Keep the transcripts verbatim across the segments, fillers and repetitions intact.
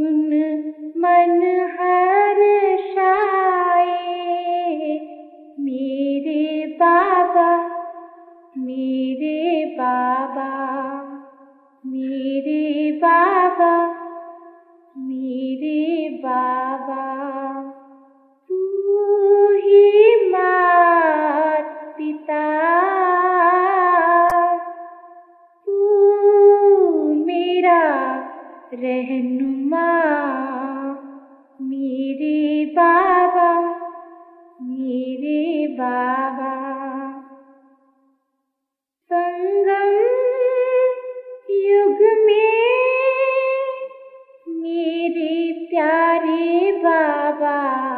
सुन मन हर्षाए। मेरे बाबा मेरे बाबा मेरे बाबा मेरे बाबा, तू ही मात पिता, तू मेरा रहनुमा। मेरे बाबा मेरे बाबा, संगम युग में मेरे प्यारे बाबा,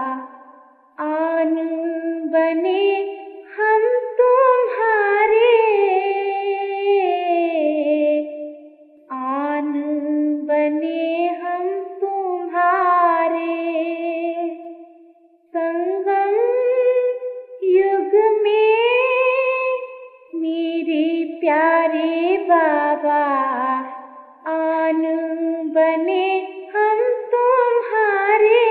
आन बने हम तुम्हारे, आन बने हम तुम्हारे। संगम युग में मेरे प्यारे बाबा, आन बने हम तुम्हारे,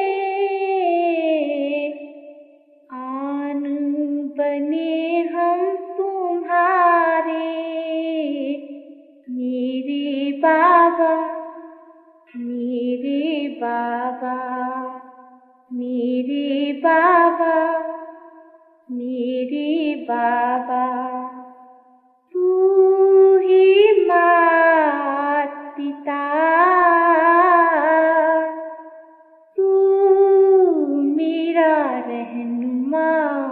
आन बने हम तुम्हारे। मेरे बाबा मेरे बाबा मेरे बाबा मेरे बाबा, तू ही मात पिता, तू मेरा रहनुमा।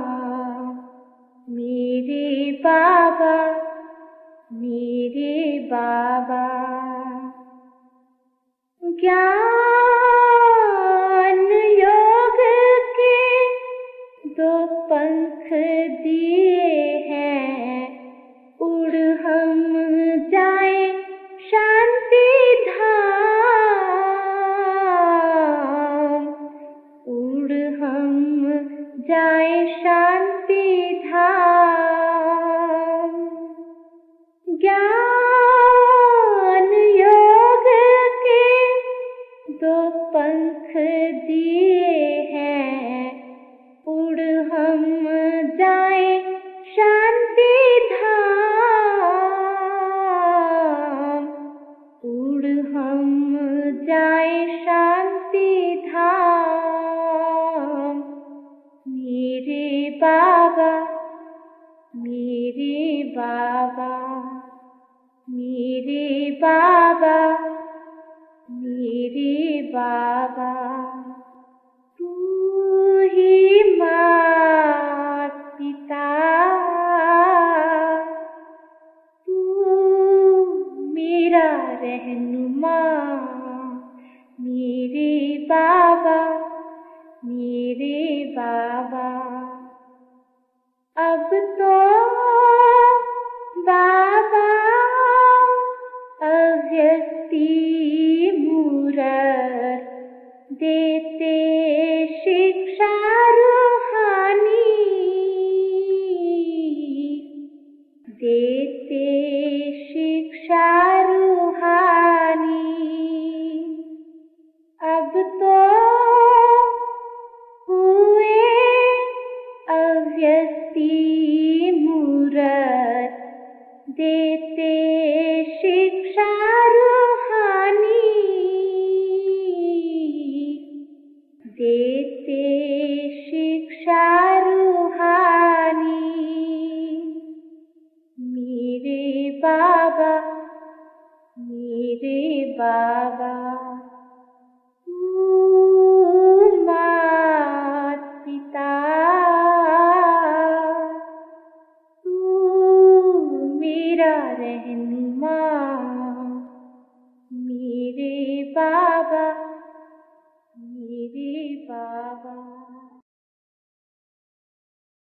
मेरे बाबा मेरे बाबा, ज्ञान योग के दो पंख दिए हैं, उड़ हम जाए शांति धाम, उड़ हम जाए शांति धाम। ज्ञान योग के दो पंख दिए हैं, उड़ हम जाए शांति धाम, उड़ हम जाए शांति धाम। मेरे बाबा मेरे बाबा मेरे बाबा मेरे बाबा, तू ही मात पिता, तू मेरा रहनुमा। मेरे बाबा मेरे बाबा, अब तो बाबा अव्यक्ति मूरत देते शिक्षा रूहानी, देते शिक्षा रूहानी। अब तो हुए अव्यक्ति मूरत देते शिक्षा रूहानी, देते शिक्षा रूहानी। मेरे बाबा मेरे बाबा, तू मात पिता, तू मेरा रहनुमा। मेरे बाबा मेरे बाबा।